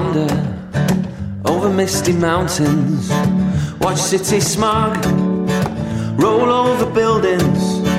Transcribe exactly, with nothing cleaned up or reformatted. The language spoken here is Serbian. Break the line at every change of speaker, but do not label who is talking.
wander over misty mountains, watch city smog roll over buildings,